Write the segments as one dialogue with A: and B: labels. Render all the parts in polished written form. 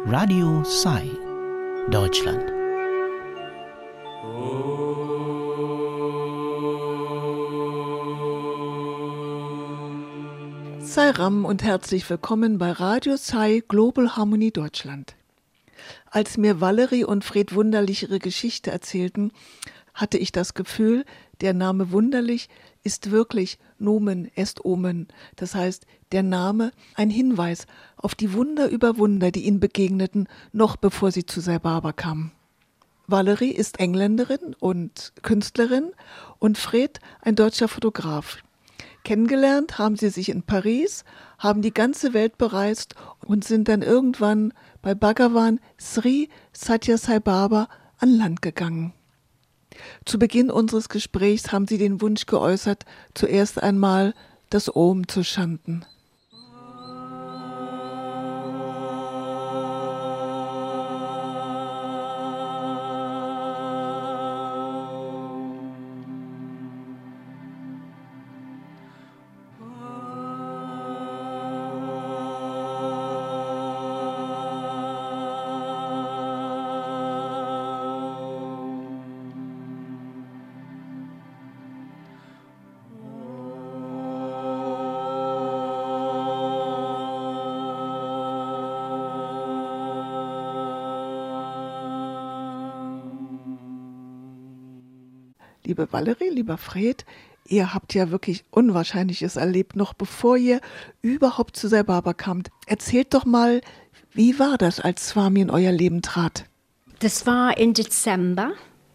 A: Radio Sai, Deutschland.
B: Sai Ram und herzlich willkommen bei Radio Sai Global Harmony Deutschland. Als mir Valerie und Fred Wunderlich ihre Geschichte erzählten, hatte ich das Gefühl, der Name Wunderlich ist wirklich Nomen est Omen, das heißt der Name ein Hinweis auf die Wunder über Wunder, die ihnen begegneten, noch bevor sie zu Sai Baba kamen. Valerie ist Engländerin und Künstlerin und Fred ein deutscher Fotograf. Kennengelernt haben sie sich in Paris, haben die ganze Welt bereist und sind dann irgendwann bei Bhagavan Sri Sathya Sai Baba an Land gegangen. Zu Beginn unseres Gesprächs haben sie den Wunsch geäußert, zuerst einmal das Om zu chanten. Liebe Valerie, lieber Fred, ihr habt ja wirklich Unwahrscheinliches erlebt, noch bevor ihr überhaupt zu Sai Baba kamt. Erzählt doch mal, wie war das, als Swami in euer Leben trat?
C: Das war im Dezember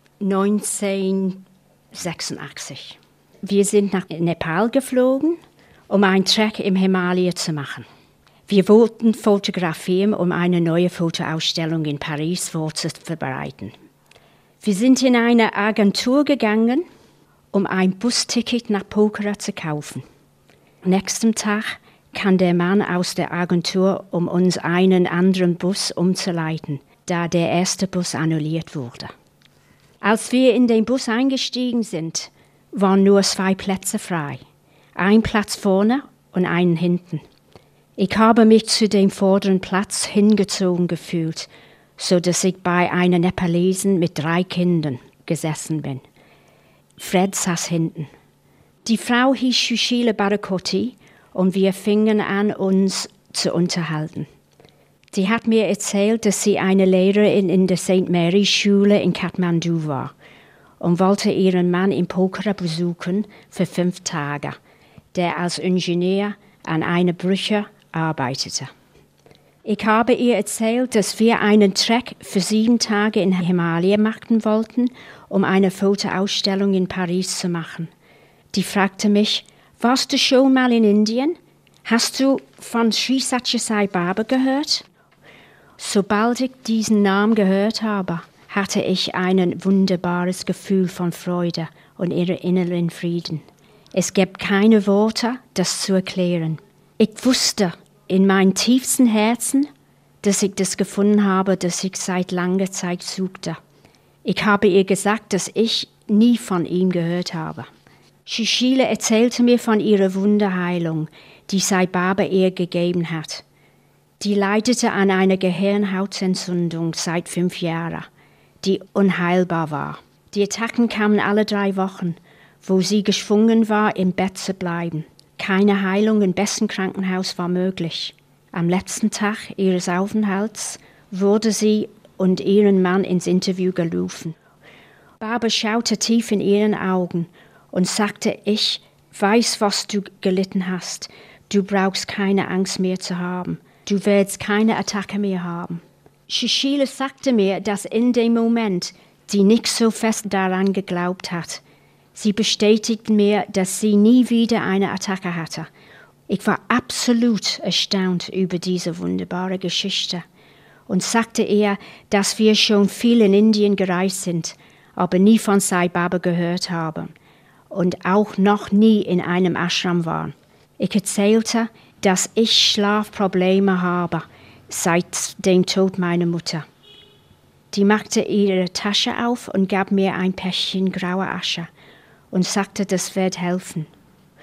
C: 1986. Wir sind nach Nepal geflogen, um einen Trek im Himalaya zu machen. Wir wollten fotografieren, um eine neue Fotoausstellung in Paris vorzubereiten. Wir sind in eine Agentur gegangen, um ein Busticket nach Pokhara zu kaufen. Am nächsten Tag kam der Mann aus der Agentur, um uns einen anderen Bus umzuleiten, da der erste Bus annulliert wurde. Als wir in den Bus eingestiegen sind, waren nur 2 Plätze frei. Ein Platz vorne und einen hinten. Ich habe mich zu dem vorderen Platz hingezogen gefühlt, so dass ich bei einer Nepalesin mit 3 Kindern gesessen bin. Fred saß hinten. Die Frau hieß Sushila Barakoti und wir fingen an, uns zu unterhalten. Sie hat mir erzählt, dass sie eine Lehrerin in der St. Mary's Schule in Kathmandu war und wollte ihren Mann in Pokhara besuchen für 5 Tage, der als Ingenieur an einer Brücke arbeitete. Ich habe ihr erzählt, dass wir einen Trek für 7 Tage in Himalaya machen wollten, um eine Fotoausstellung in Paris zu machen. Die fragte mich, warst du schon mal in Indien? Hast du von Sri Sathya Sai Baba gehört? Sobald ich diesen Namen gehört habe, hatte ich ein wunderbares Gefühl von Freude und inneren Frieden. Es gibt keine Worte, das zu erklären. Ich wusste in meinem tiefsten Herzen, dass ich das gefunden habe, das ich seit langer Zeit suchte. Ich habe ihr gesagt, dass ich nie von ihm gehört habe. Sushila erzählte mir von ihrer Wunderheilung, die Sai Baba ihr gegeben hat. Die leidete an einer Gehirnhautentzündung seit 5 Jahren, die unheilbar war. Die Attacken kamen alle 3 Wochen, wo sie gezwungen war, im Bett zu bleiben. Keine Heilung im besten Krankenhaus war möglich. Am letzten Tag ihres Aufenthalts wurde sie und ihren Mann ins Interview gerufen. Baba schaute tief in ihren Augen und sagte, ich weiß, was du gelitten hast. Du brauchst keine Angst mehr zu haben. Du wirst keine Attacke mehr haben. Sushila sagte mir, dass in dem Moment sie nicht so fest daran geglaubt hat. Sie bestätigte mir, dass sie nie wieder eine Attacke hatte. Ich war absolut erstaunt über diese wunderbare Geschichte und sagte ihr, dass wir schon viel in Indien gereist sind, aber nie von Sai Baba gehört haben und auch noch nie in einem Ashram waren. Ich erzählte, dass ich Schlafprobleme habe seit dem Tod meiner Mutter. Die machte ihre Tasche auf und gab mir ein Päckchen graue Asche und sagte, das wird helfen.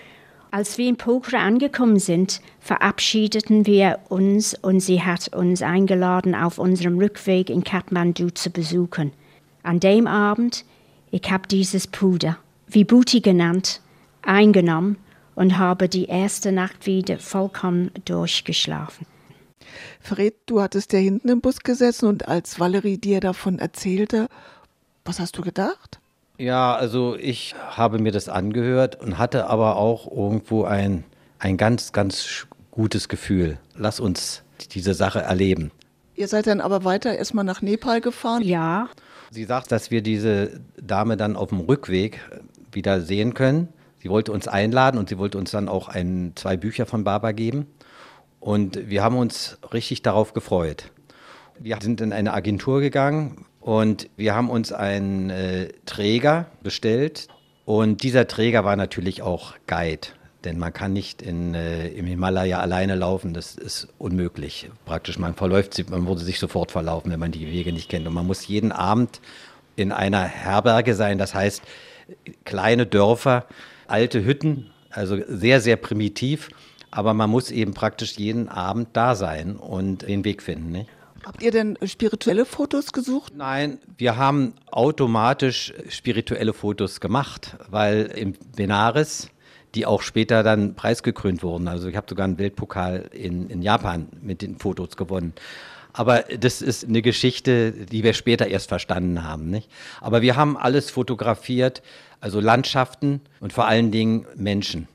C: Als wir in Pokhara angekommen sind, verabschiedeten wir uns und sie hat uns eingeladen, auf unserem Rückweg in Kathmandu zu besuchen. An dem Abend, ich habe dieses Puder, Vibhuti genannt, eingenommen und habe die erste Nacht wieder vollkommen durchgeschlafen.
B: Fred, du hattest ja hinten im Bus gesessen und als Valerie dir davon erzählte, was hast du gedacht?
D: Ja, also ich habe mir das angehört und hatte aber auch irgendwo ein ganz, ganz gutes Gefühl. Lass uns diese Sache erleben.
B: Ihr seid dann aber weiter erstmal nach Nepal gefahren?
C: Ja.
D: Sie sagt, dass wir diese Dame dann auf dem Rückweg wieder sehen können. Sie wollte uns einladen und sie wollte uns dann auch 2 Bücher von Baba geben. Und wir haben uns richtig darauf gefreut. Wir sind in eine Agentur gegangen und wir haben uns einen Träger bestellt. Und dieser Träger war natürlich auch Guide. Denn man kann nicht im Himalaya alleine laufen, das ist unmöglich. Praktisch, man würde sich sofort verlaufen, wenn man die Wege nicht kennt. Und man muss jeden Abend in einer Herberge sein, das heißt kleine Dörfer, alte Hütten, also sehr, sehr primitiv. Aber man muss eben praktisch jeden Abend da sein und den Weg finden. Nicht?
B: Habt ihr denn spirituelle Fotos gesucht?
D: Nein, wir haben automatisch spirituelle Fotos gemacht, weil im Benares, die auch später dann preisgekrönt wurden. Also ich habe sogar einen Weltpokal in Japan mit den Fotos gewonnen. Aber das ist eine Geschichte, die wir später erst verstanden haben. Nicht? Aber wir haben alles fotografiert, also Landschaften und vor allen Dingen Menschen.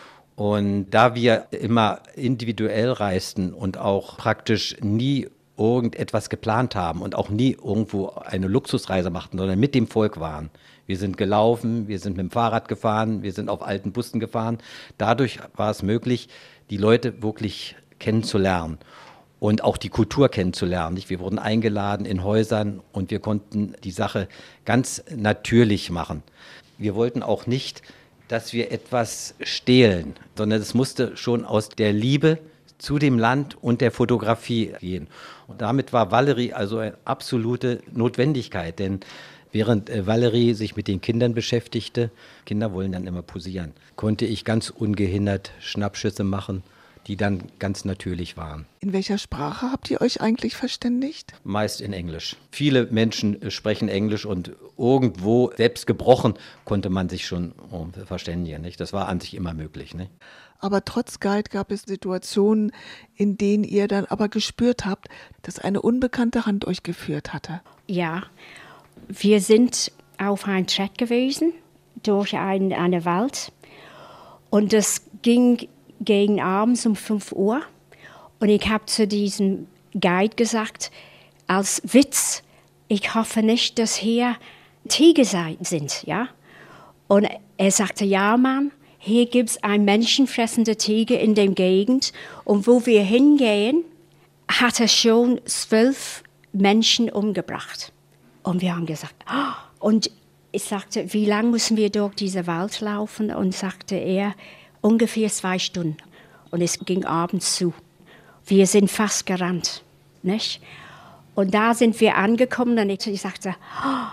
D: Und da wir immer individuell reisten und auch praktisch nie irgendetwas geplant haben und auch nie irgendwo eine Luxusreise machten, sondern mit dem Volk waren. Wir sind gelaufen, wir sind mit dem Fahrrad gefahren, wir sind auf alten Bussen gefahren. Dadurch war es möglich, die Leute wirklich kennenzulernen und auch die Kultur kennenzulernen. Wir wurden eingeladen in Häusern und wir konnten die Sache ganz natürlich machen. Wir wollten auch nicht, dass wir etwas stehlen, sondern es musste schon aus der Liebe zu dem Land und der Fotografie gehen. Und damit war Valerie also eine absolute Notwendigkeit, denn während Valerie sich mit den Kindern beschäftigte, Kinder wollen dann immer posieren, konnte ich ganz ungehindert Schnappschüsse machen, die dann ganz natürlich waren.
B: In welcher Sprache habt ihr euch eigentlich verständigt?
D: Meist in Englisch. Viele Menschen sprechen Englisch und irgendwo, selbst gebrochen, konnte man sich schon verständigen. Nicht? Das war an sich immer möglich. Nicht?
B: Aber trotz Guide gab es Situationen, in denen ihr dann aber gespürt habt, dass eine unbekannte Hand euch geführt hatte.
C: Ja, wir sind auf einem Trek gewesen durch einen Wald und es ging gegen abends um 5 Uhr und ich habe zu diesem Guide gesagt, als Witz, ich hoffe nicht, dass hier Tiger sind, ja? Und er sagte, ja Mann, hier gibt es einen menschenfressenden Tiger in der Gegend und wo wir hingehen, hat er schon 12 Menschen umgebracht. Und wir haben gesagt, oh. Und ich sagte, wie lange müssen wir durch diesen Wald laufen? Und sagte er, ungefähr 2 Stunden. Und es ging abends zu. Wir sind fast gerannt. Nicht? Und da sind wir angekommen und ich sagte, oh,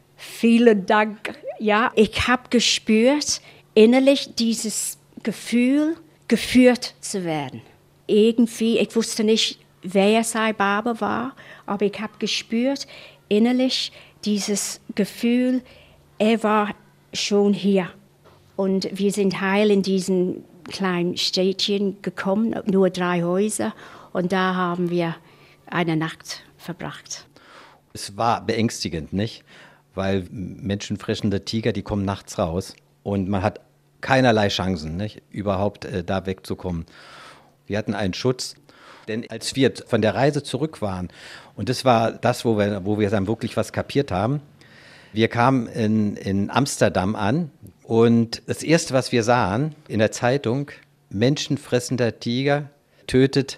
C: vielen Dank. Ja, ich habe gespürt, innerlich dieses Gefühl, geführt zu werden. Irgendwie, ich wusste nicht, wer Sai Baba war, aber ich habe gespürt, innerlich dieses Gefühl, er war schon hier. Und wir sind heil in diesen kleinen Städtchen gekommen, nur 3 Häuser. Und da haben wir eine Nacht verbracht.
D: Es war beängstigend, nicht? Weil menschenfressende Tiger, die kommen nachts raus. Und man hat keinerlei Chancen, nicht? Überhaupt da wegzukommen. Wir hatten einen Schutz. Denn als wir von der Reise zurück waren, und das war das, wo wir dann wirklich was kapiert haben, wir kamen in Amsterdam an und das Erste, was wir sahen in der Zeitung, menschenfressender Tiger tötet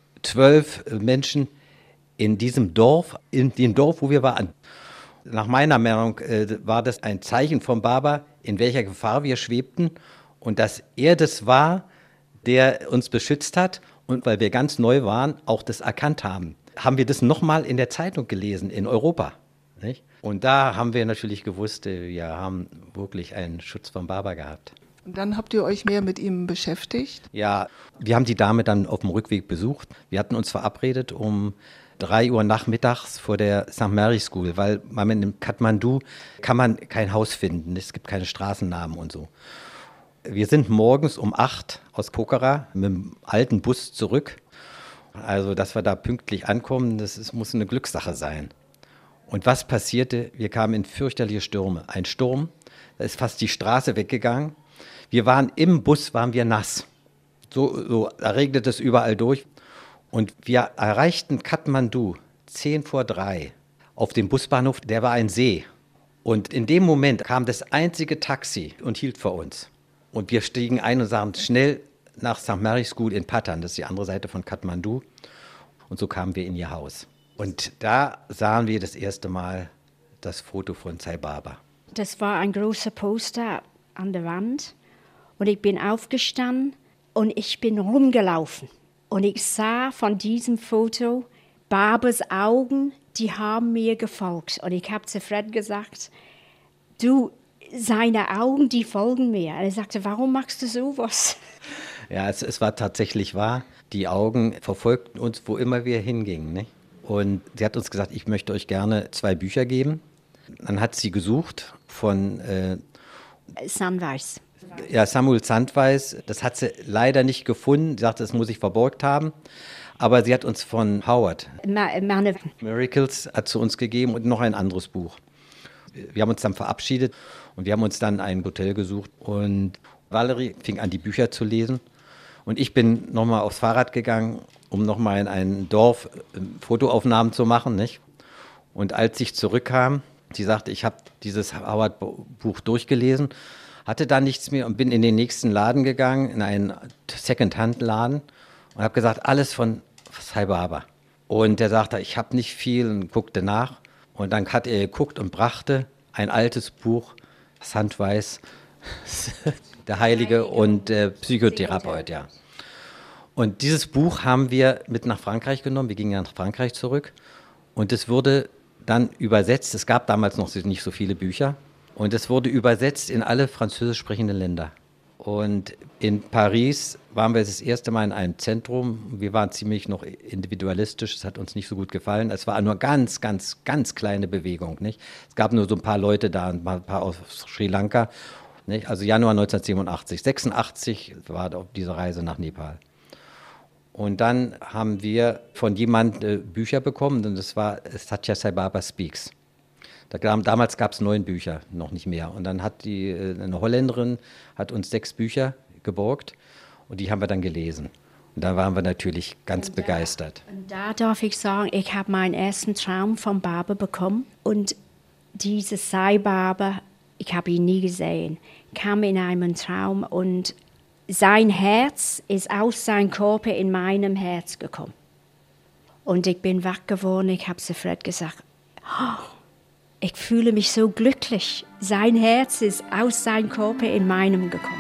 D: 12 Menschen in diesem Dorf, in dem Dorf, wo wir waren. Nach meiner Meinung war das ein Zeichen von Baba, in welcher Gefahr wir schwebten und dass er das war, der uns beschützt hat. Und weil wir ganz neu waren, auch das erkannt haben, haben wir das nochmal in der Zeitung gelesen, in Europa. Nicht? Und da haben wir natürlich gewusst, wir haben wirklich einen Schutz von Baba gehabt.
B: Und dann habt ihr euch mehr mit ihm beschäftigt?
D: Ja, wir haben die Dame dann auf dem Rückweg besucht. Wir hatten uns verabredet um 3 Uhr nachmittags vor der St. Mary's School, weil in Kathmandu kann man kein Haus finden. Es gibt keine Straßennamen und so. Wir sind morgens um 8 aus Pokhara mit dem alten Bus zurück. Also, dass wir da pünktlich ankommen, muss eine Glückssache sein. Und was passierte? Wir kamen in fürchterliche Stürme. Ein Sturm, da ist fast die Straße weggegangen. Wir waren im Bus, waren wir nass. Da regnet es überall durch. Und wir erreichten Kathmandu 10 vor 3 auf dem Busbahnhof, der war ein See. Und in dem Moment kam das einzige Taxi und hielt vor uns. Und wir stiegen ein und sagten schnell nach St. Mary's School in Patan, das ist die andere Seite von Kathmandu. Und so kamen wir in ihr Haus. Und da sahen wir das erste Mal das Foto von Sai Baba.
C: Das war ein großer Poster an der Wand. Und ich bin aufgestanden und ich bin rumgelaufen. Und ich sah von diesem Foto Babas Augen, die haben mir gefolgt. Und ich habe zu Fred gesagt, seine Augen, die folgen mir. Und er sagte, warum machst du sowas?
D: Ja, es war tatsächlich wahr. Die Augen verfolgten uns, wo immer wir hingingen. Ne? Und sie hat uns gesagt, ich möchte euch gerne 2 Bücher geben. Dann hat sie gesucht von
C: Sandweiß.
D: Ja, Samuel Sandweiß. Das hat sie leider nicht gefunden. Sie sagte, das muss ich verborgt haben. Aber sie hat uns von Howard Miracles hat zu uns gegeben und noch ein anderes Buch. Wir haben uns dann verabschiedet und wir haben uns dann ein Hotel gesucht. Und Valerie fing an, die Bücher zu lesen. Und ich bin nochmal aufs Fahrrad gegangen, um nochmal in ein Dorf Fotoaufnahmen zu machen. Nicht? Und als ich zurückkam, sie sagte, ich habe dieses Howard-Buch durchgelesen, hatte da nichts mehr und bin in den nächsten Laden gegangen, in einen Second-Hand-Laden und habe gesagt, alles von Sai Baba. Und der sagte, ich habe nicht viel und guckte nach. Und dann hat er geguckt und brachte ein altes Buch, Sandweiß, der Heilige und Psychotherapeut, ja. Und dieses Buch haben wir mit nach Frankreich genommen. Wir gingen ja nach Frankreich zurück. Und es wurde dann übersetzt. Es gab damals noch nicht so viele Bücher. Und es wurde übersetzt in alle französisch sprechenden Länder. Und in Paris waren wir das erste Mal in einem Zentrum. Wir waren ziemlich noch individualistisch. Es hat uns nicht so gut gefallen. Es war nur ganz, ganz, ganz kleine Bewegung. Nicht? Es gab nur so ein paar Leute da, ein paar aus Sri Lanka. Nicht? Also Januar 1987. 86 war auf diese Reise nach Nepal. Und dann haben wir von jemandem Bücher bekommen. Und das war Sathya Sai Baba Speaks. Damals gab es 9 Bücher, noch nicht mehr. Und dann hat eine Holländerin hat uns 6 Bücher geborgt und die haben wir dann gelesen. Und da waren wir natürlich ganz begeistert.
C: Und da darf ich sagen, ich habe meinen ersten Traum von Baba bekommen. Und dieser Sai Baba, ich habe ihn nie gesehen, kam in einem Traum und sein Herz ist aus seinem Körper in meinem Herz gekommen. Und ich bin wach geworden, ich habe zu Fred gesagt, oh, ich fühle mich so glücklich. Sein Herz ist aus seinem Körper in meinem gekommen.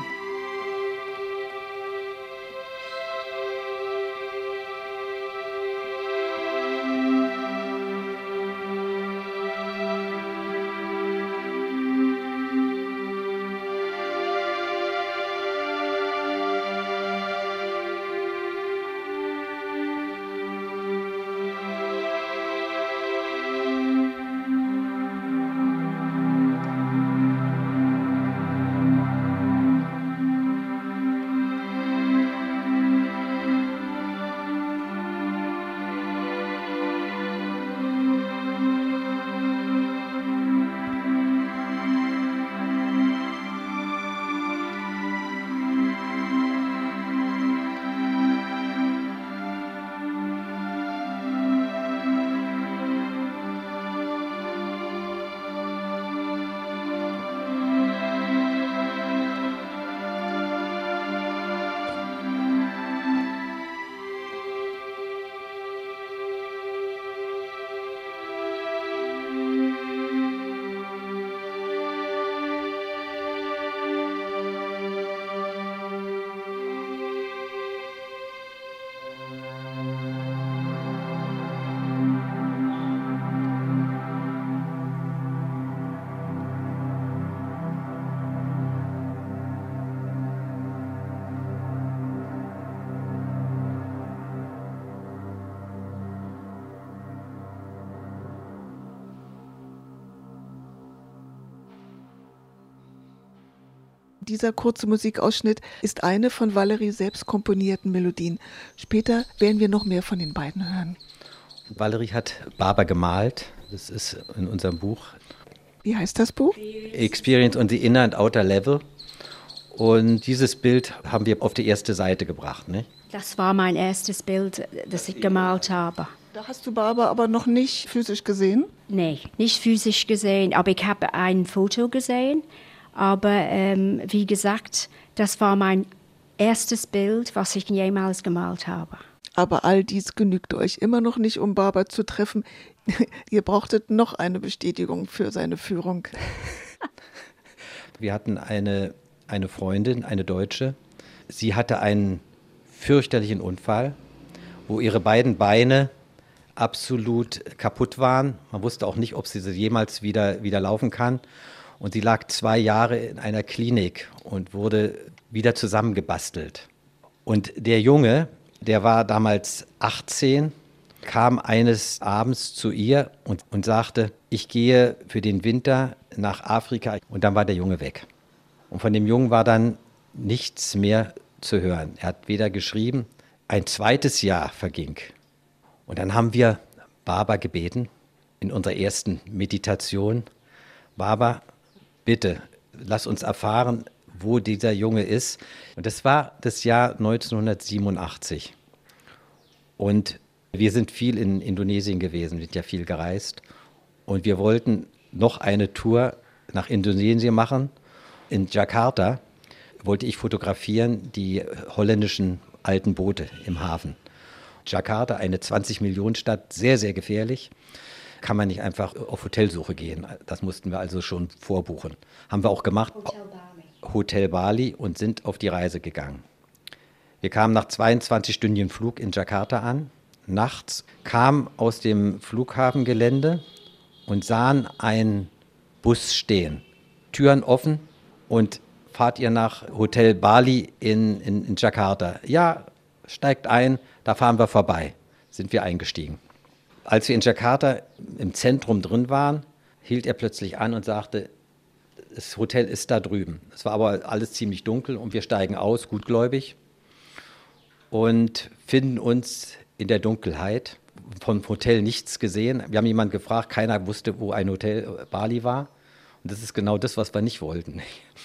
B: Dieser kurze Musikausschnitt ist eine von Valerie selbst komponierten Melodien. Später werden wir noch mehr von den beiden hören.
D: Valerie hat Barber gemalt. Das ist in unserem Buch.
B: Wie heißt das Buch?
D: Experience on the Inner and Outer Level. Und dieses Bild haben wir auf die erste Seite gebracht. Ne?
C: Das war mein erstes Bild, das ich gemalt habe.
B: Da hast du Barber aber noch nicht physisch gesehen?
C: Nee, nicht physisch gesehen, aber ich habe ein Foto gesehen. Aber wie gesagt, das war mein erstes Bild, was ich jemals gemalt habe.
B: Aber all dies genügt euch immer noch nicht, um Barber zu treffen. Ihr brauchtet noch eine Bestätigung für seine Führung.
D: Wir hatten eine Freundin, eine Deutsche. Sie hatte einen fürchterlichen Unfall, wo ihre beiden Beine absolut kaputt waren. Man wusste auch nicht, ob sie jemals wieder laufen kann. Und sie lag 2 Jahre in einer Klinik und wurde wieder zusammengebastelt. Und der Junge, der war damals 18, kam eines Abends zu ihr und sagte, ich gehe für den Winter nach Afrika. Und dann war der Junge weg. Und von dem Jungen war dann nichts mehr zu hören. Er hat weder geschrieben, ein zweites Jahr verging. Und dann haben wir Barber gebeten in unserer ersten Meditation. Barber, bitte, lass uns erfahren, wo dieser Junge ist. Und das war das Jahr 1987. Und wir sind viel in Indonesien gewesen, sind ja viel gereist. Und wir wollten noch eine Tour nach Indonesien machen. In Jakarta wollte ich fotografieren die holländischen alten Boote im Hafen. Jakarta, eine 20-Millionen-Stadt, sehr, sehr gefährlich. Kann man nicht einfach auf Hotelsuche gehen. Das mussten wir also schon vorbuchen. Haben wir auch gemacht. Hotel Bali und sind auf die Reise gegangen. Wir kamen nach 22-stündigen Flug in Jakarta an. Nachts kamen aus dem Flughafengelände und sahen einen Bus stehen. Türen offen und fahrt ihr nach Hotel Bali in Jakarta? Ja, steigt ein, da fahren wir vorbei. Sind wir eingestiegen. Als wir in Jakarta im Zentrum drin waren, hielt er plötzlich an und sagte, das Hotel ist da drüben. Es war aber alles ziemlich dunkel und wir steigen aus, gutgläubig, und finden uns in der Dunkelheit. Vom Hotel nichts gesehen. Wir haben jemanden gefragt, keiner wusste, wo ein Hotel Bali war. Und das ist genau das, was wir nicht wollten.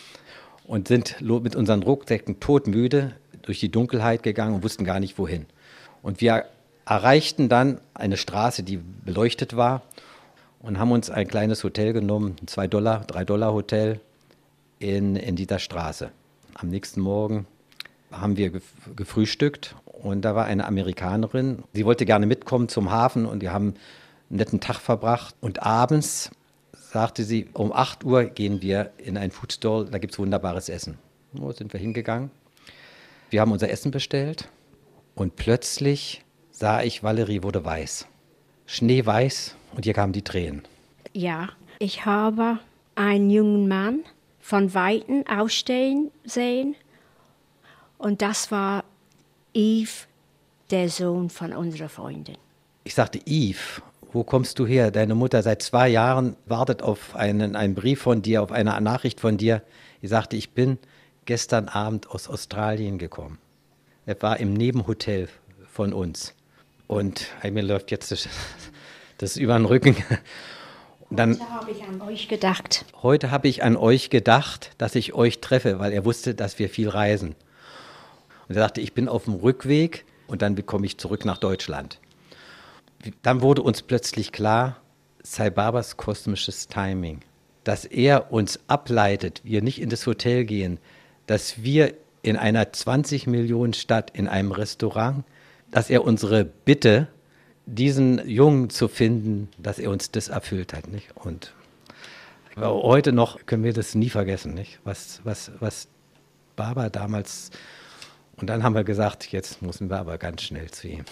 D: Und sind mit unseren Rucksäcken todmüde durch die Dunkelheit gegangen und wussten gar nicht, wohin. Und wir erreichten dann eine Straße, die beleuchtet war, und haben uns ein kleines Hotel genommen, ein $2, $3 Hotel in dieser Straße. Am nächsten Morgen haben wir gefrühstückt und da war eine Amerikanerin. Sie wollte gerne mitkommen zum Hafen und wir haben einen netten Tag verbracht. Und abends sagte sie, um 8 Uhr gehen wir in einen Foodstall, da gibt es wunderbares Essen. So sind wir hingegangen. Wir haben unser Essen bestellt und plötzlich sah ich, Valerie wurde weiß. Schneeweiß, und hier kamen die Tränen.
C: Ja, ich habe einen jungen Mann von Weitem ausstehen sehen und das war Yves, der Sohn von unserer Freundin.
D: Ich sagte, Yves, wo kommst du her? Deine Mutter seit 2 Jahren wartet auf einen Brief von dir, auf eine Nachricht von dir. Ich sagte, ich bin gestern Abend aus Australien gekommen. Er war im Nebenhotel von uns. Und mir läuft jetzt das über den Rücken. Dann,
C: Heute habe ich an euch gedacht.
D: Heute habe ich an euch gedacht, dass ich euch treffe, weil er wusste, dass wir viel reisen. Und er sagte, ich bin auf dem Rückweg und dann komme ich zurück nach Deutschland. Dann wurde uns plötzlich klar, Sai Barbers kosmisches Timing, dass er uns ableitet, wir nicht in das Hotel gehen, dass wir in einer 20-Millionen-Stadt in einem Restaurant, dass er unsere Bitte, diesen Jungen zu finden, dass er uns das erfüllt hat. Nicht? Und heute noch können wir das nie vergessen, nicht? Was Barber damals, und dann haben wir gesagt, jetzt müssen wir aber ganz schnell zu ihm.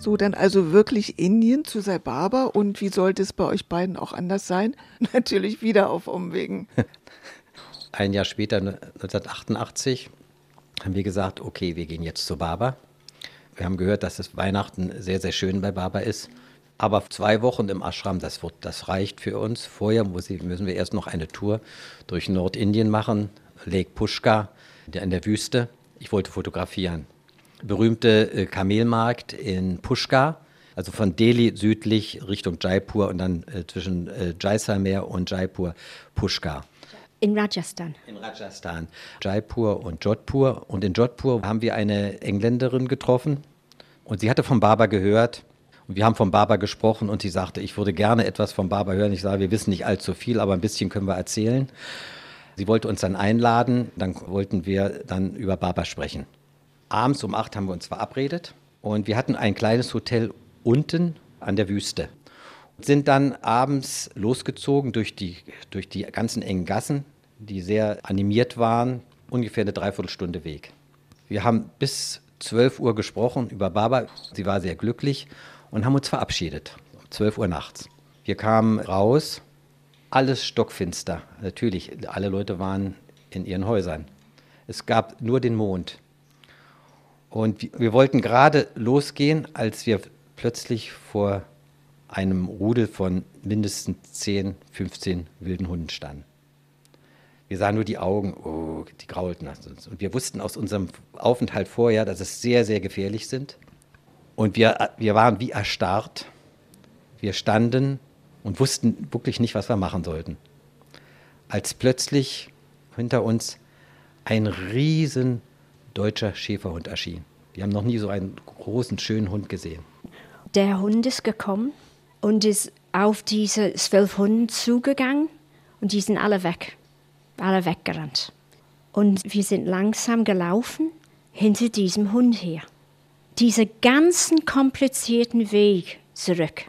B: So, dann also wirklich Indien zu Sai Baba. Und wie sollte es bei euch beiden auch anders sein? Natürlich wieder auf Umwegen.
D: Ein Jahr später, 1988, haben wir gesagt, okay, wir gehen jetzt zu Baba. Wir haben gehört, dass das Weihnachten sehr, sehr schön bei Baba ist. Aber 2 Wochen im Ashram, das reicht für uns. Vorher müssen wir erst noch eine Tour durch Nordindien machen, Lake Pushkar in der Wüste. Ich wollte fotografieren. Berühmte Kamelmarkt in Pushkar, also von Delhi südlich Richtung Jaipur und dann zwischen Jaisalmer und Jaipur, Pushkar.
C: In Rajasthan.
D: In Rajasthan, Jaipur und Jodhpur. Und in Jodhpur haben wir eine Engländerin getroffen und sie hatte von Baba gehört. Und wir haben von Baba gesprochen und sie sagte, ich würde gerne etwas von Baba hören. Ich sage, wir wissen nicht allzu viel, aber ein bisschen können wir erzählen. Sie wollte uns dann einladen, dann wollten wir dann über Baba sprechen. Abends um 8 haben wir uns verabredet und wir hatten ein kleines Hotel unten an der Wüste. Sind dann abends losgezogen durch die ganzen engen Gassen, die sehr animiert waren, ungefähr eine Dreiviertelstunde Weg. Wir haben bis 12 Uhr gesprochen über Baba. Sie war sehr glücklich und haben uns verabschiedet, um 12 Uhr nachts. Wir kamen raus, alles stockfinster. Natürlich, alle Leute waren in ihren Häusern. Es gab nur den Mond. Und wir wollten gerade losgehen, als wir plötzlich vor einem Rudel von mindestens 10, 15 wilden Hunden standen. Wir sahen nur die Augen, die graulten nach uns. Und wir wussten aus unserem Aufenthalt vorher, dass es sehr, sehr gefährlich sind. Und wir waren wie erstarrt. Wir standen und wussten wirklich nicht, was wir machen sollten. Als plötzlich hinter uns ein riesen deutscher Schäferhund erschien. Wir haben noch nie so einen großen, schönen Hund gesehen.
C: Der Hund ist gekommen und ist auf diese 12 Hunde zugegangen und die sind alle weggerannt. Und wir sind langsam gelaufen hinter diesem Hund her. Diesen ganzen komplizierten Weg zurück.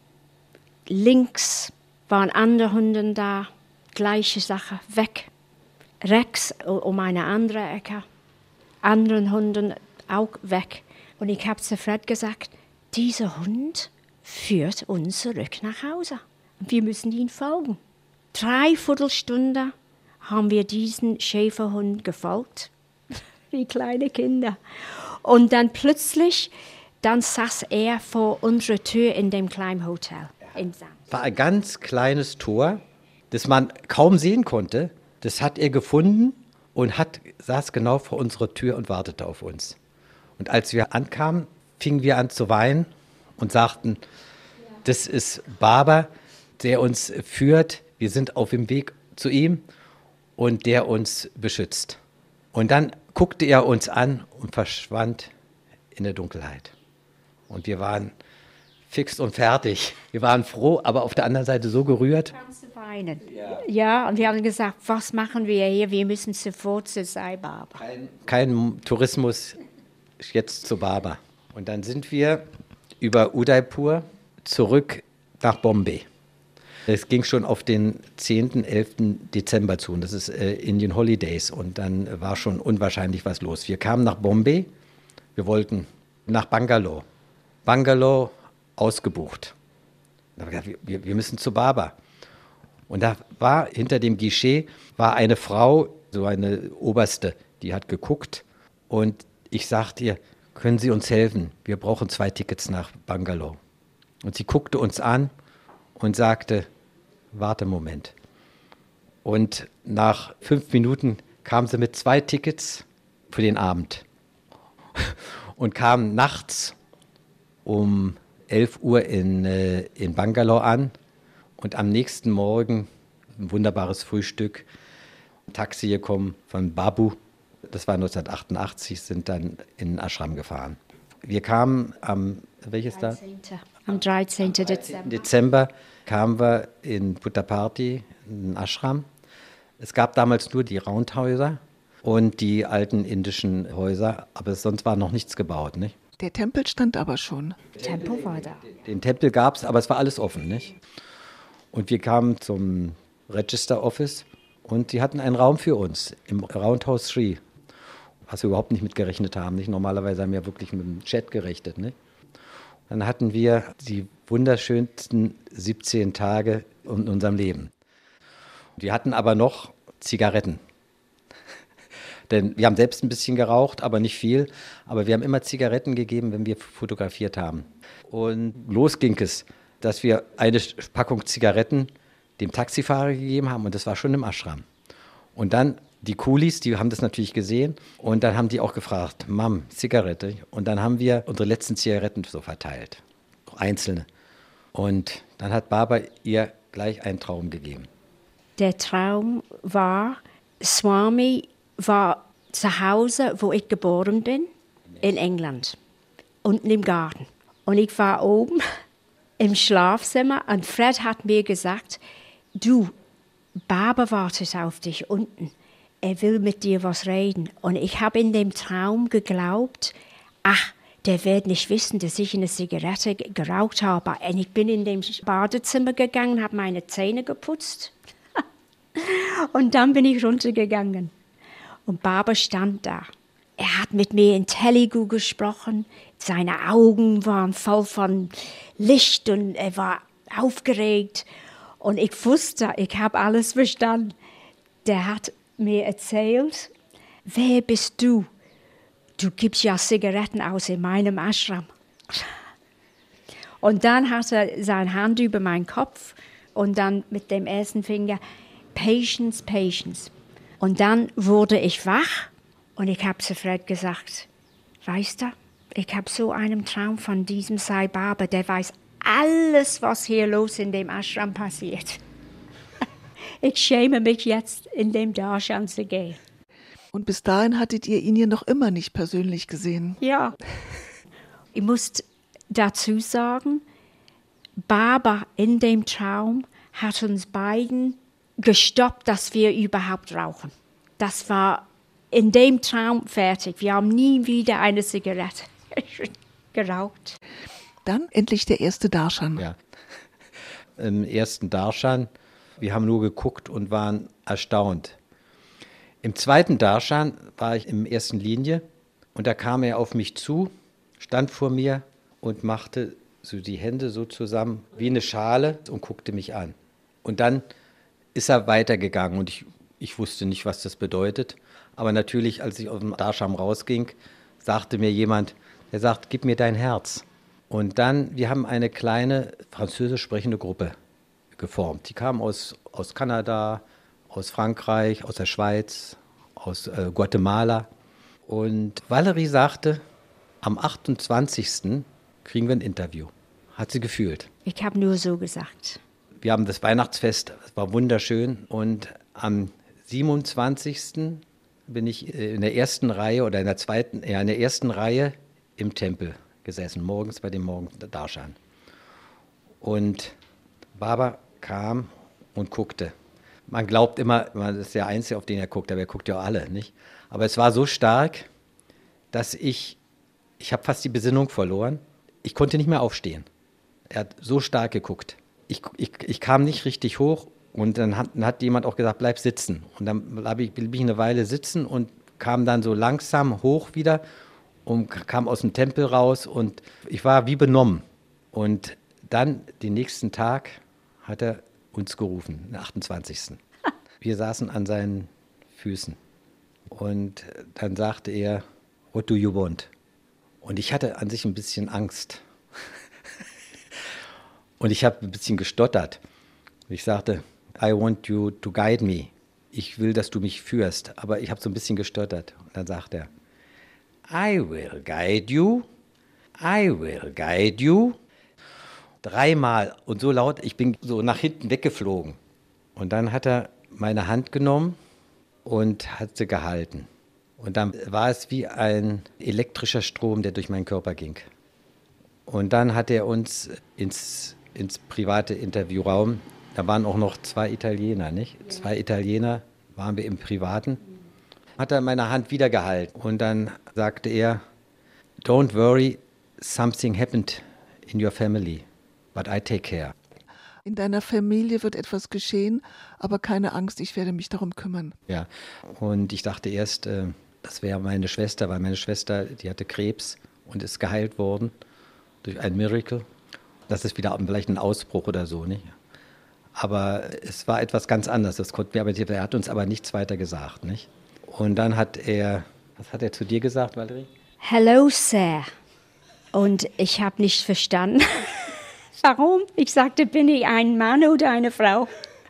C: Links waren andere Hunde da, gleiche Sache, weg. Rechts um eine andere Ecke, anderen Hunden auch weg. Und ich habe zu Fred gesagt, dieser Hund führt uns zurück nach Hause. Wir müssen ihn folgen. 3/4 Stunde haben wir diesen Schäferhund gefolgt, wie kleine Kinder. Und dann plötzlich, dann saß er vor unserer Tür in dem kleinen Hotel in Sand.
D: War ein ganz kleines Tor, das man kaum sehen konnte. Das hat er gefunden und saß genau vor unserer Tür und wartete auf uns. Und als wir ankamen, fingen wir an zu weinen und sagten, das ist Baba, der uns führt. Wir sind auf dem Weg zu ihm und der uns beschützt. Und dann guckte er uns an und verschwand in der Dunkelheit. Und wir waren fix und fertig. Wir waren froh, aber auf der anderen Seite so gerührt.
C: Weinen. Ja, und wir haben gesagt, was machen wir hier? Wir müssen sofort zu Sai Baba.
D: Kein Tourismus jetzt zu Baba. Und dann sind wir über Udaipur zurück nach Bombay. Es ging schon auf den 10., 11. Dezember zu und das ist Indian Holidays und dann war schon unwahrscheinlich was los. Wir kamen nach Bombay, wir wollten nach Bangalore. Bangalore ausgebucht. Da haben wir gesagt, wir müssen zu Baba. Und da war hinter dem Guichet war eine Frau, so eine Oberste, die hat geguckt und ich sagte ihr, können Sie uns helfen? Wir brauchen 2 Tickets nach Bangalore. Und sie guckte uns an und sagte, warte einen Moment. Und nach 5 Minuten kam sie mit 2 Tickets für den Abend und kam nachts um 11 Uhr in Bangalore an. Und am nächsten Morgen ein wunderbares Frühstück, ein Taxi gekommen von Babu, das war 1988, sind dann in den Ashram gefahren. Wir kamen am
C: 13.
D: Dezember kamen wir in Puttaparthi, in den Ashram. Es gab damals nur die Roundhäuser und die alten indischen Häuser, aber sonst war noch nichts gebaut, nicht?
B: Der Tempel stand aber schon.
C: Der Tempel war da.
D: Den Tempel gab es, aber es war alles offen, nicht? Und wir kamen zum Register Office und sie hatten einen Raum für uns im Roundhouse 3, was wir überhaupt nicht mitgerechnet haben. Nicht? Normalerweise haben wir wirklich mit dem Chat gerechnet. Nicht? dann hatten wir die wunderschönsten 17 Tage in unserem Leben. Wir hatten aber noch Zigaretten. Denn wir haben selbst ein bisschen geraucht, aber nicht viel. Aber wir haben immer Zigaretten gegeben, wenn wir fotografiert haben. Und los ging es, dass wir eine Packung Zigaretten dem Taxifahrer gegeben haben. Und das war schon im Ashram. Und dann die Coolies, die haben das natürlich gesehen. Und dann haben die auch gefragt, Mom, Zigarette. Und dann haben wir unsere letzten Zigaretten so verteilt. Einzelne. Und dann hat Baba ihr gleich einen Traum gegeben.
C: Der Traum war, Swami war zu Hause, wo ich geboren bin, in England, unten im Garten. Und ich war oben im Schlafzimmer und Fred hat mir gesagt, du, Baba wartet auf dich unten. Er will mit dir was reden. Und ich habe in dem Traum geglaubt, ach, der wird nicht wissen, dass ich eine Zigarette geraucht habe. Und ich bin in dem Badezimmer gegangen, habe meine Zähne geputzt. Und dann bin ich runtergegangen. Und Baba stand da. Er hat mit mir in Telugu gesprochen. Seine Augen waren voll von Licht und er war aufgeregt. Und ich wusste, ich habe alles verstanden. Der hat mir erzählt, wer bist du? Du gibst ja Zigaretten aus in meinem Ashram. Und dann hat er seine Hand über meinen Kopf und dann mit dem ersten Finger, Patience, Patience. Und dann wurde ich wach und ich habe zu Fred gesagt, weißt du, ich habe so einen Traum von diesem Sai Baba, der weiß alles, was hier los in dem Ashram passiert. Ich schäme mich jetzt, in dem Darshan zu gehen.
B: Und bis dahin hattet ihr ihn ja noch immer nicht persönlich gesehen.
C: Ja. Ich muss dazu sagen, Baba in dem Traum hat uns beiden gestoppt, dass wir überhaupt rauchen. Das war in dem Traum fertig. Wir haben nie wieder eine Zigarette geraucht.
B: Dann endlich der erste Darshan.
D: Ja. Im ersten Darshan, wir haben nur geguckt und waren erstaunt. Im zweiten Darshan war ich in ersten Linie und da kam er auf mich zu, stand vor mir und machte so die Hände so zusammen wie eine Schale und guckte mich an. Und dann ist er weitergegangen und ich wusste nicht, was das bedeutet. Aber natürlich, als ich aus dem Darshan rausging, sagte mir jemand, der sagt, gib mir dein Herz. Und dann, wir haben eine kleine französisch sprechende Gruppe geformt. Die kamen aus Kanada, aus Frankreich, aus der Schweiz, aus Guatemala. Und Valerie sagte, am 28. kriegen wir ein Interview. Hat sie gefühlt.
C: Ich habe nur so gesagt.
D: Wir haben das Weihnachtsfest, es war wunderschön. Und am 27. bin ich in der ersten Reihe oder in der ersten Reihe im Tempel gesessen, morgens bei dem Morgendarshan. Und Baba kam und guckte. Man glaubt immer, das ist der Einzige, auf den er guckt, aber er guckt ja alle, nicht? Aber es war so stark, dass ich habe fast die Besinnung verloren. Ich konnte nicht mehr aufstehen. Er hat so stark geguckt. Ich kam nicht richtig hoch und dann hat jemand auch gesagt, bleib sitzen. Und dann blieb ich eine Weile sitzen und kam dann so langsam hoch wieder und kam aus dem Tempel raus und ich war wie benommen. Und dann den nächsten Tag hat er uns gerufen, den 28. Wir saßen an seinen Füßen und dann sagte er, what do you want? Und ich hatte an sich ein bisschen Angst. Und ich habe ein bisschen gestottert. Ich sagte, I want you to guide me. Ich will, dass du mich führst. Aber ich habe so ein bisschen gestottert. Und dann sagt er, I will guide you. I will guide you. 3-mal und so laut, ich bin so nach hinten weggeflogen. Und dann hat er meine Hand genommen und hat sie gehalten. Und dann war es wie ein elektrischer Strom, der durch meinen Körper ging. Und dann hat er uns ins private Interviewraum, da waren auch noch 2 Italiener, nicht? 2 Italiener waren wir im Privaten. Hat er meine Hand wieder gehalten und dann sagte er, don't worry, something happened in your family, but I take care.
B: In deiner Familie wird etwas geschehen, aber keine Angst, ich werde mich darum kümmern.
D: Ja, und ich dachte erst, das wäre meine Schwester, weil meine Schwester, die hatte Krebs und ist geheilt worden. durch ein Miracle. Das ist wieder vielleicht ein Ausbruch oder so, nicht? Aber es war etwas ganz anderes. Das konnten wir aber nicht. Er hat uns aber nichts weiter gesagt, nicht? Und dann hat er, was hat er zu dir gesagt, Valerie?
C: Hello, Sir. Und ich habe nicht verstanden, warum. Ich sagte, bin ich ein Mann oder eine Frau?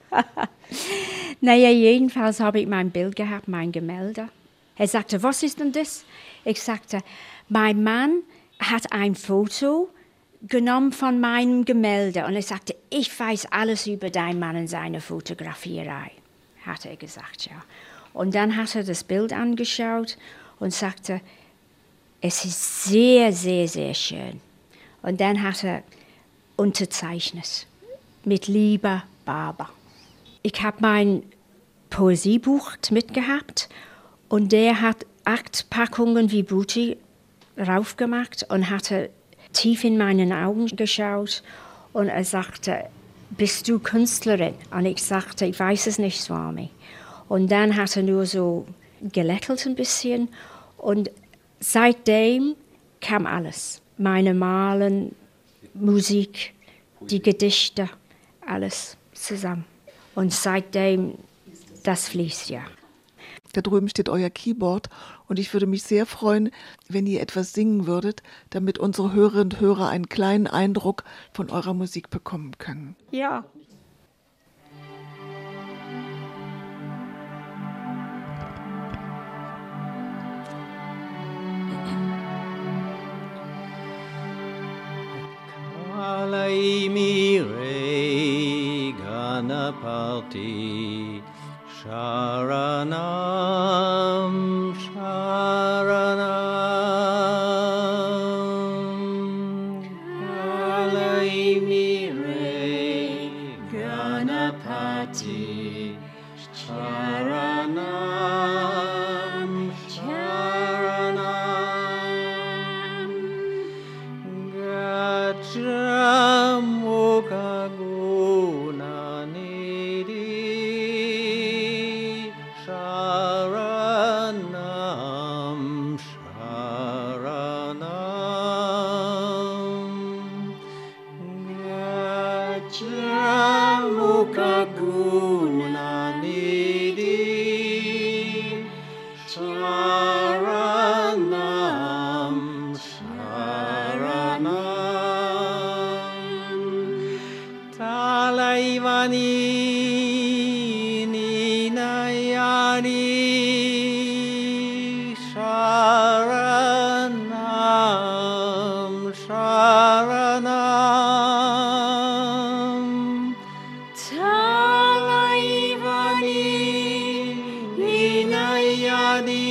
C: Naja, jedenfalls habe ich mein Bild gehabt, mein Gemälde. Er sagte, was ist denn das? Ich sagte, mein Mann hat ein Foto genommen von meinem Gemälde. Und er sagte, ich weiß alles über deinen Mann und seine Fotografierei, hat er gesagt, ja. Und dann hat er das Bild angeschaut und sagte, es ist sehr, sehr, sehr schön. Und dann hat er unterzeichnet, mit Liebe, Barbara. Ich habe mein Poesiebuch mitgehabt und der hat 8 Packungen Vibuti raufgemacht und hatte tief in meinen Augen geschaut und er sagte, bist du Künstlerin? Und ich sagte, ich weiß es nicht, Swami. Und dann hat er nur so gelächelt ein bisschen und seitdem kam alles. Meine Malen, Musik, die Gedichte, alles zusammen. Und seitdem, das fließt ja.
B: Da drüben steht euer Keyboard und ich würde mich sehr freuen, wenn ihr etwas singen würdet, damit unsere Hörerinnen und Hörer einen kleinen Eindruck von eurer Musik bekommen können.
C: Ja.
D: Kalai Re Ganapati Sharanam Sharanam Kalai Re Ganapati Sharanam Sharanam Gacchamuka Gunanidhi Sharanam Sharanam Gacchamuka Gunanidhi Sharanam Sharanam Talaivani Ninayani Sharanam Sharanam Talaivani Ninayani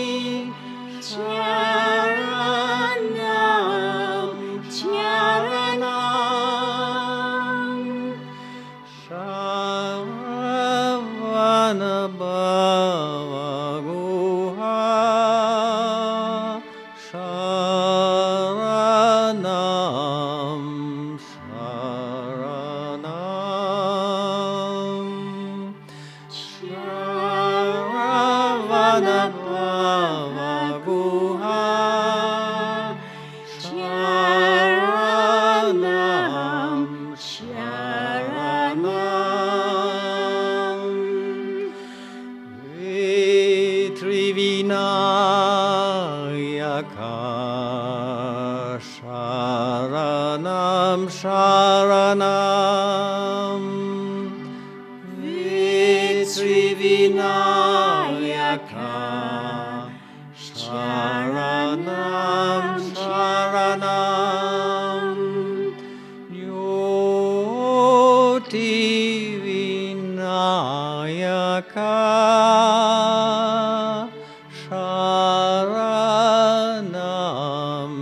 D: Sharanam Sharanam Sharavana Bhava Guha Sharanam Sharanam Sharavana Bhava Guha Sharanam Sharanam Vetrivinayaka Sharanam Sharanam Vetrivinayaka Sharanam Sharanam Jyoti Vinayaka Sharanam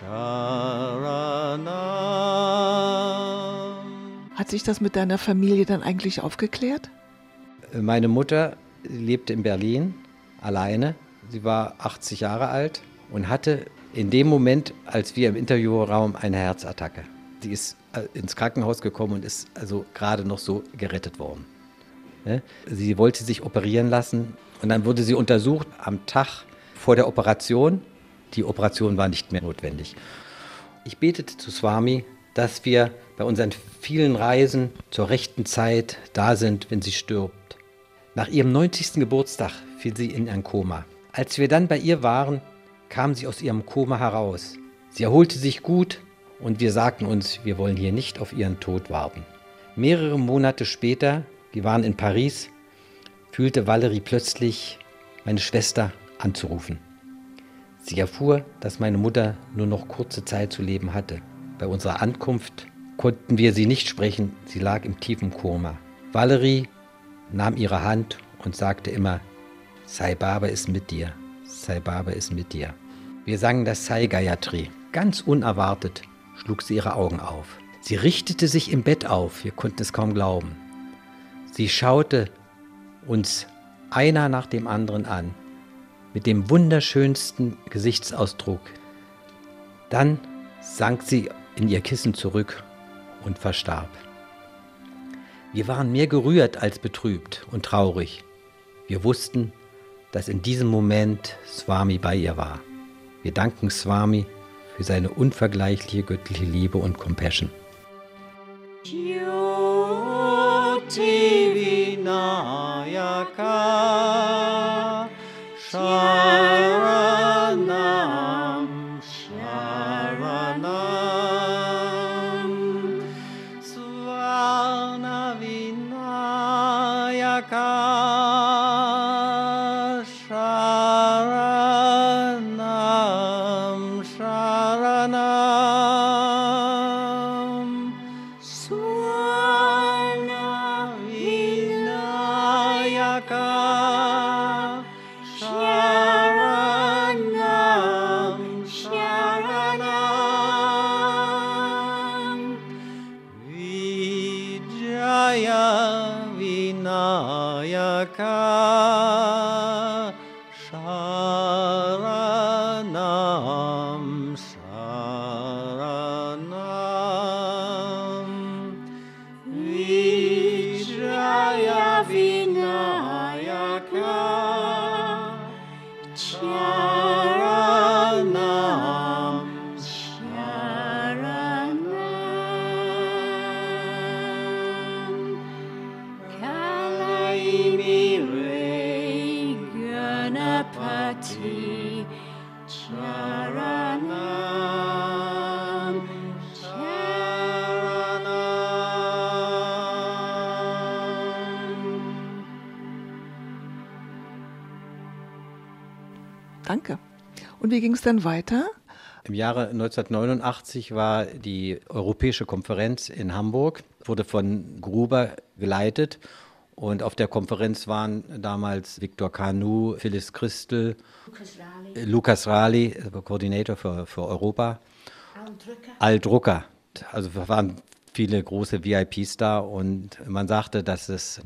D: Sharanam.
B: Hat sich das mit deiner Familie dann eigentlich aufgeklärt?
D: Meine Mutter lebte in Berlin alleine. Sie war 80 Jahre alt und hatte in dem Moment, als wir im Interviewraum, eine Herzattacke. Sie ist ins Krankenhaus gekommen und ist also gerade noch so gerettet worden. Sie wollte sich operieren lassen und dann wurde sie untersucht am Tag vor der Operation. Die Operation war nicht mehr notwendig. Ich betete zu Swami, dass wir bei unseren vielen Reisen zur rechten Zeit da sind, wenn sie stirbt. Nach ihrem 90. Geburtstag fiel sie in ein Koma. Als wir dann bei ihr waren, kam sie aus ihrem Koma heraus. Sie erholte sich gut und wir sagten uns, wir wollen hier nicht auf ihren Tod warten. Mehrere Monate später, wir waren in Paris, fühlte Valerie plötzlich meine Schwester anzurufen. Sie erfuhr, dass meine Mutter nur noch kurze Zeit zu leben hatte. Bei unserer Ankunft konnten wir sie nicht sprechen, sie lag im tiefen Koma. Valerie nahm ihre Hand und sagte immer, Sai Baba ist mit dir, Sai Baba ist mit dir. Wir sangen das Sai Gayatri. Ganz unerwartet schlug sie ihre Augen auf. Sie richtete sich im Bett auf, wir konnten es kaum glauben. Sie schaute uns einer nach dem anderen an, mit dem wunderschönsten Gesichtsausdruck. Dann sank sie in ihr Kissen zurück und verstarb. Wir waren mehr gerührt als betrübt und traurig. Wir wussten, dass in diesem Moment Swami bei ihr war. Wir danken Swami für seine unvergleichliche göttliche Liebe und Compassion. Jyoti Vinayaka Sharanam Sharanam Swarna Vinayaka Sharanam Sharanam Swarna Vinayaka Sharanam Sharanam Vijaya Vinayaka Sharanam Sharanam Vijaya Vinayaka Sharanam Sharanam Kalaimire Ganapati Sharanam Sharanam.
B: Danke. Und wie ging es dann weiter?
D: Im Jahre 1989 war die Europäische Konferenz in Hamburg, wurde von Gruber geleitet. Und auf der Konferenz waren damals Victor Kanu, Phyllis Christel, Lukas Rali, Koordinator für Europa, Al Drucker. Also waren viele große VIPs da und man sagte, dass es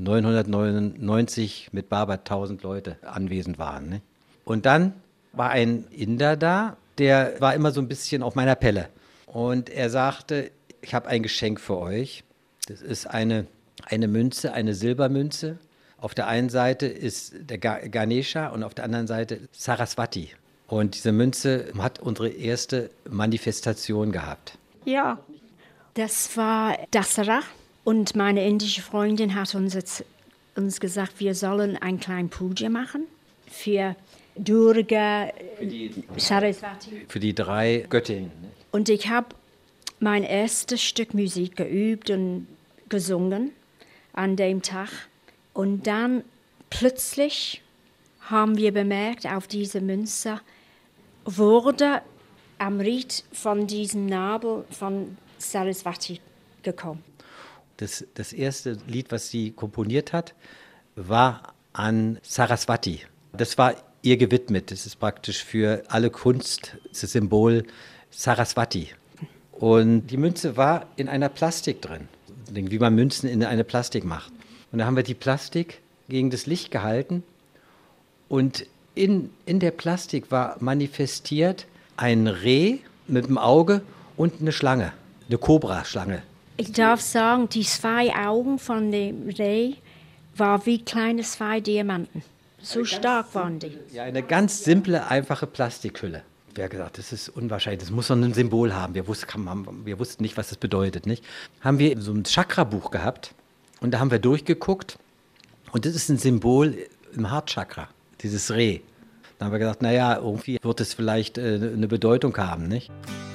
D: 999 mit Baba 1000 Leute anwesend waren. Ne? Und dann war ein Inder da, der war immer so ein bisschen auf meiner Pelle. Und er sagte, ich habe ein Geschenk für euch. Das ist eine Münze, eine Silbermünze. Auf der einen Seite ist der Ganesha und auf der anderen Seite Saraswati. Und diese Münze hat unsere erste Manifestation gehabt.
C: Ja, das war Dasara und meine indische Freundin hat uns gesagt, wir sollen einen kleinen Puja machen für Durga, Saraswati.
D: Für die 3 Göttinnen.
C: Und ich habe mein erstes Stück Musik geübt und gesungen an dem Tag. Und dann plötzlich haben wir bemerkt, auf diese Münze wurde Amrit von diesem Nabel von Saraswati gekommen.
D: Das erste Lied, was sie komponiert hat, war an Saraswati. Das war ihr gewidmet. Das ist praktisch für alle Kunst das Symbol Saraswati. Und die Münze war in einer Plastik drin, wie man Münzen in eine Plastik macht. Und da haben wir die Plastik gegen das Licht gehalten und in der Plastik war manifestiert ein Reh mit einem Auge und eine Schlange, eine Kobraschlange.
C: Ich darf sagen, die 2 Augen von dem Reh waren wie kleine 2 Diamanten. So stark waren die.
D: Ja, eine ganz simple, einfache Plastikhülle. Wir haben gesagt, das ist unwahrscheinlich, das muss doch ein Symbol haben. Wir wussten nicht, was das bedeutet. Nicht? Haben wir so ein Chakra-Buch gehabt und da haben wir durchgeguckt und das ist ein Symbol im Heart-Chakra, dieses Reh. Dann haben wir gesagt, naja, irgendwie wird es vielleicht eine Bedeutung haben, nicht?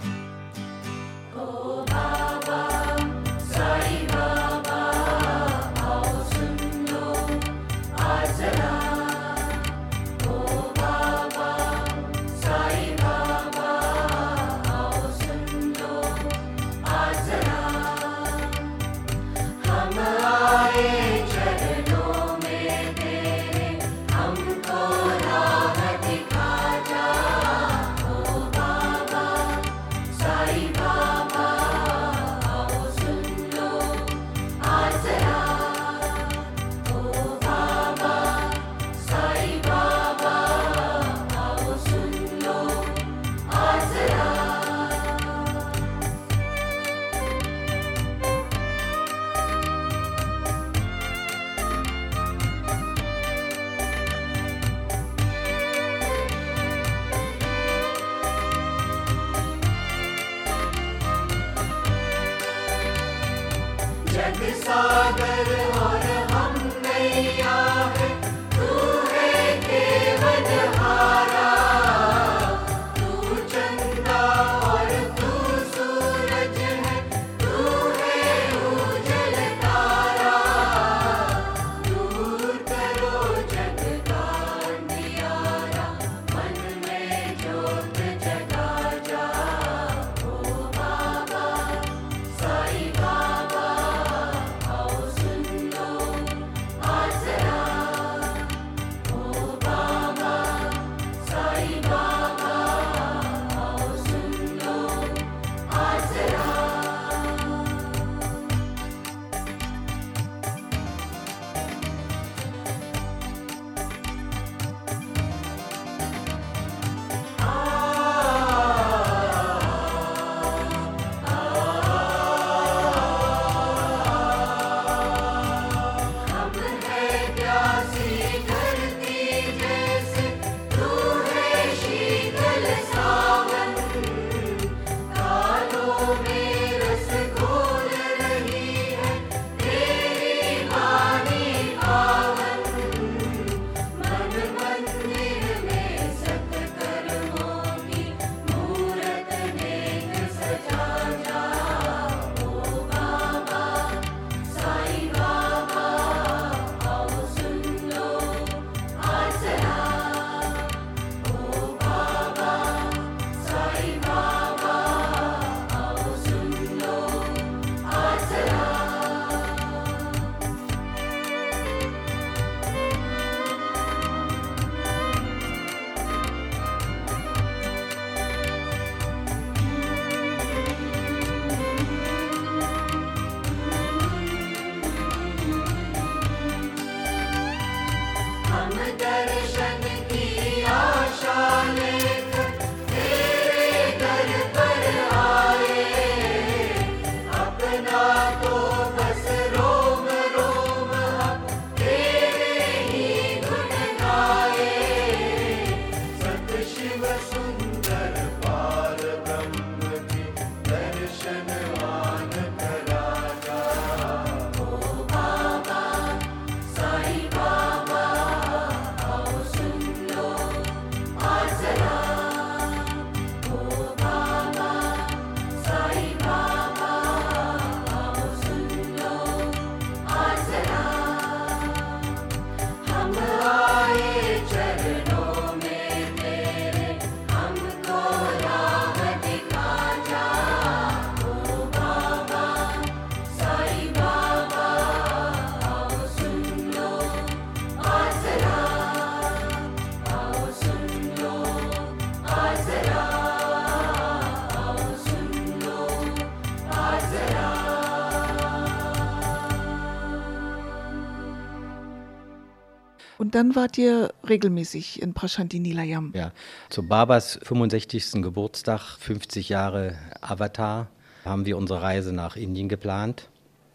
B: Und dann wart ihr regelmäßig in Prashanti Nilayam.
D: Ja, zu Babas 65. Geburtstag, 50 Jahre Avatar, haben wir unsere Reise nach Indien geplant.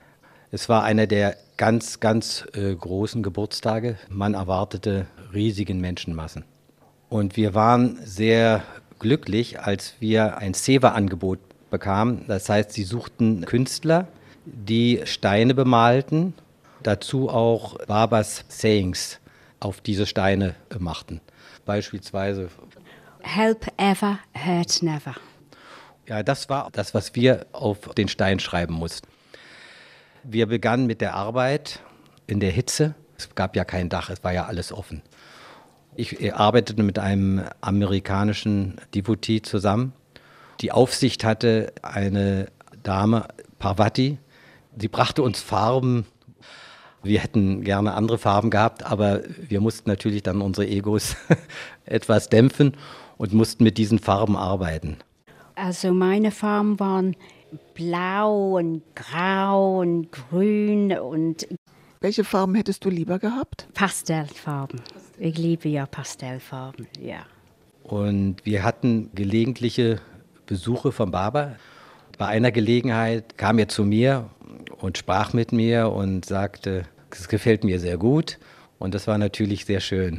D: Es war einer der ganz großen Geburtstage. Man erwartete riesigen Menschenmassen. Und wir waren sehr glücklich, als wir ein Seva-Angebot bekamen. Das heißt, sie suchten Künstler, die Steine bemalten, dazu auch Babas Sayings auf diese Steine machten. Beispielsweise
C: Help ever, hurt never.
D: Ja, das war das, was wir auf den Stein schreiben mussten. Wir begannen mit der Arbeit in der Hitze. Es gab ja kein Dach, es war ja alles offen. Ich arbeitete mit einem amerikanischen Devotee zusammen. Die Aufsicht hatte eine Dame, Parvati. Sie brachte uns Farben. Wir hätten gerne andere Farben gehabt, aber wir mussten natürlich dann unsere Egos etwas dämpfen und mussten mit diesen Farben arbeiten.
C: Also meine Farben waren blau und grau und grün und
B: Welche Farben hättest du lieber gehabt?
C: Pastellfarben. Ich liebe ja Pastellfarben, ja.
D: Und wir hatten gelegentliche Besuche von Baba. Bei einer Gelegenheit kam er zu mir und sprach mit mir und sagte, es gefällt mir sehr gut. Und das war natürlich sehr schön.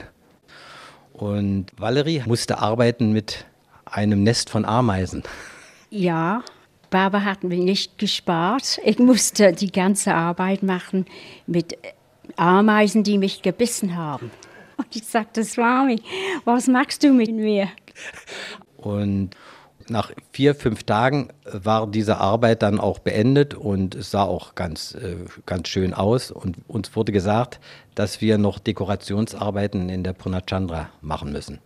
D: Und Valerie musste arbeiten mit einem Nest von Ameisen.
C: Ja, Baba hat mich nicht gespart. Ich musste die ganze Arbeit machen mit Ameisen, die mich gebissen haben. Und ich sagte, Swami, was machst du mit mir?
D: Und nach 4, 5 Tagen war diese Arbeit dann auch beendet und es sah auch ganz schön aus. Und uns wurde gesagt, dass wir noch Dekorationsarbeiten in der Purnachandra machen müssen.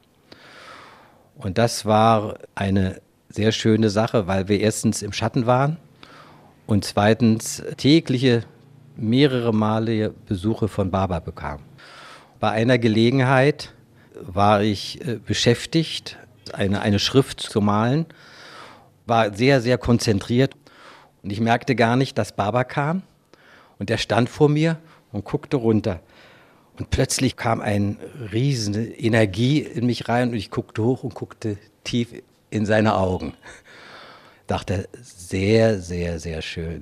D: Und das war eine sehr schöne Sache, weil wir erstens im Schatten waren und zweitens tägliche, mehrere Male Besuche von Baba bekamen. Bei einer Gelegenheit war ich beschäftigt, eine Schrift zu malen, war sehr, sehr konzentriert und ich merkte gar nicht, dass Baba kam und er stand vor mir und guckte runter. Und plötzlich kam eine riesige Energie in mich rein und ich guckte hoch und guckte tief in seine Augen. Dachte, sehr, sehr, sehr schön.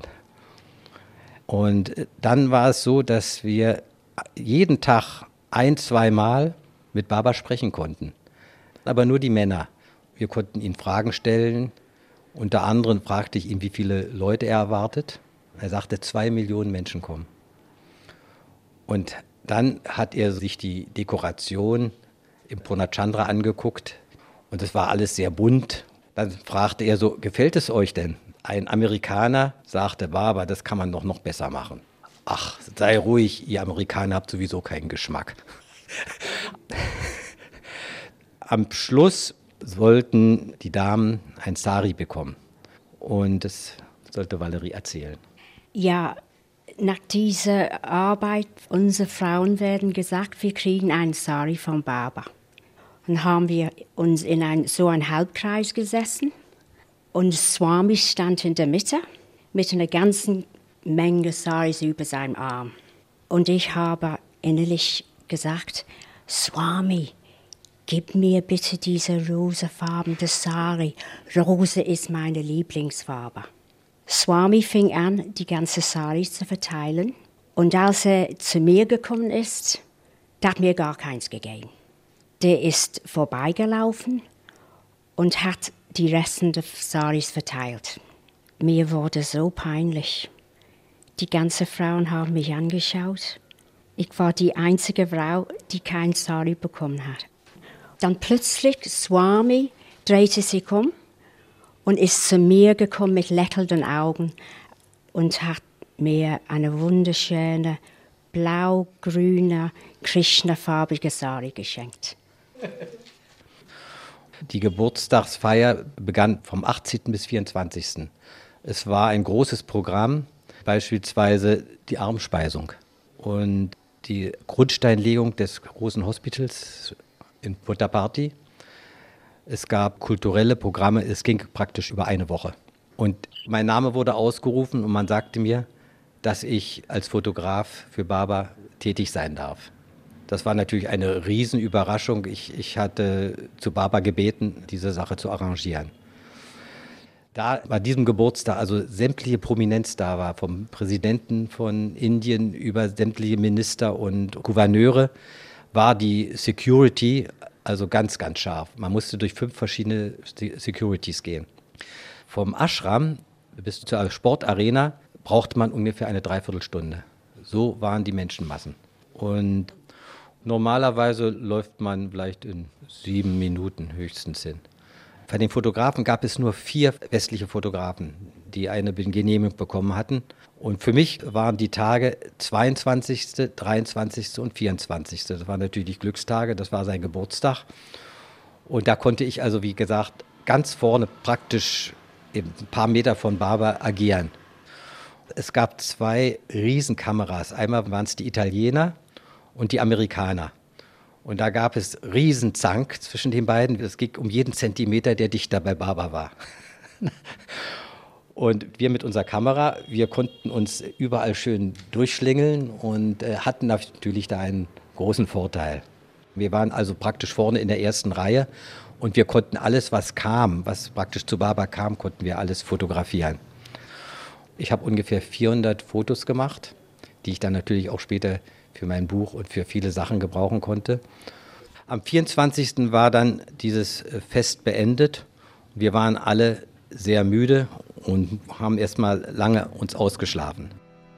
D: Und dann war es so, dass wir jeden Tag 1, 2 Mal mit Baba sprechen konnten. Aber nur die Männer. Wir konnten ihn Fragen stellen. Unter anderem fragte ich ihn, wie viele Leute er erwartet. Er sagte, 2 Millionen Menschen kommen. Und dann hat er sich die Dekoration im Purnachandra angeguckt und es war alles sehr bunt. Dann fragte er so, gefällt es euch denn? Ein Amerikaner sagte, Baba, das kann man doch noch besser machen. Ach, sei ruhig, ihr Amerikaner habt sowieso keinen Geschmack. Am Schluss sollten die Damen ein Sari bekommen und das sollte Valerie erzählen.
C: Ja, nach dieser Arbeit, unsere Frauen werden gesagt, wir kriegen einen Sari von Baba. Dann haben wir uns in einen Halbkreis gesessen und Swami stand in der Mitte mit einer ganzen Menge Saris über seinem Arm. Und ich habe innerlich gesagt, Swami, gib mir bitte diese rosafarbene Sari. Rose ist meine Lieblingsfarbe. Swami fing an, die ganze Saris zu verteilen. Und als er zu mir gekommen ist, der hat mir gar keins gegeben. Der ist vorbeigelaufen und hat die Resten der Saris verteilt. Mir wurde so peinlich. Die ganzen Frauen haben mich angeschaut. Ich war die einzige Frau, die kein Sari bekommen hat. Dann plötzlich, Swami drehte sich um und ist zu mir gekommen mit lächelnden Augen und hat mir eine wunderschöne, blau-grüne, Krishna-farbige Sari geschenkt.
D: Die Geburtstagsfeier begann vom 18. bis 24. Es war ein großes Programm, beispielsweise die Armspeisung und die Grundsteinlegung des großen Hospitals in Puttaparthi. Es gab kulturelle Programme, es ging praktisch über eine Woche. Und mein Name wurde ausgerufen und man sagte mir, dass ich als Fotograf für Baba tätig sein darf. Das war natürlich eine Riesenüberraschung. Ich hatte zu Baba gebeten, diese Sache zu arrangieren. Da bei diesem Geburtstag also sämtliche Prominenz da war, vom Präsidenten von Indien über sämtliche Minister und Gouverneure, war die Security Also ganz, ganz scharf. Man musste durch 5 verschiedene Securities gehen. Vom Ashram bis zur Sportarena brauchte man ungefähr eine Dreiviertelstunde. So waren die Menschenmassen. Und normalerweise läuft man vielleicht in 7 Minuten höchstens hin. Bei den Fotografen gab es nur 4 westliche Fotografen, die eine Genehmigung bekommen hatten. Und für mich waren die Tage 22., 23. und 24. Das waren natürlich Glückstage, das war sein Geburtstag. Und da konnte ich also, wie gesagt, ganz vorne praktisch ein paar Meter von Baba agieren. Es gab 2 Riesenkameras. Einmal waren es die Italiener und die Amerikaner. Und da gab es Riesenzank zwischen den beiden. Es ging um jeden Zentimeter, der dichter bei Baba war. Und wir mit unserer Kamera, wir konnten uns überall schön durchschlängeln und hatten natürlich da einen großen Vorteil. Wir waren also praktisch vorne in der ersten Reihe und wir konnten alles, was kam, was praktisch zu Baba kam, konnten wir alles fotografieren. Ich habe ungefähr 400 Fotos gemacht, die ich dann natürlich auch später für mein Buch und für viele Sachen gebrauchen konnte. Am 24. war dann dieses Fest beendet. Wir waren alle sehr müde und haben erst mal lange uns ausgeschlafen.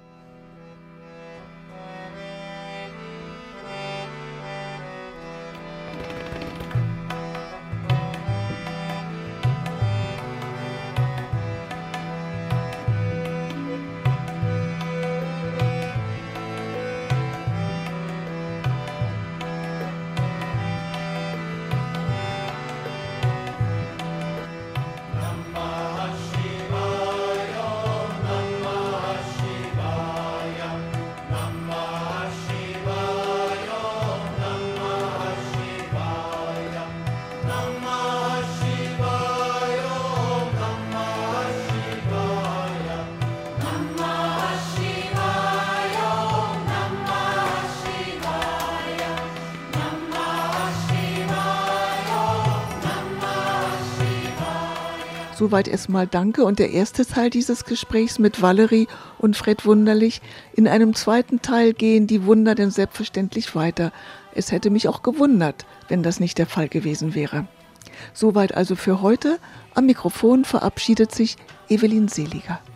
B: Soweit erstmal danke und der erste Teil dieses Gesprächs mit Valerie und Fred Wunderlich. In einem zweiten Teil gehen die Wunder denn selbstverständlich weiter. Es hätte mich auch gewundert, wenn das nicht der Fall gewesen wäre. Soweit also für heute. Am Mikrofon verabschiedet sich Evelyn Seliger.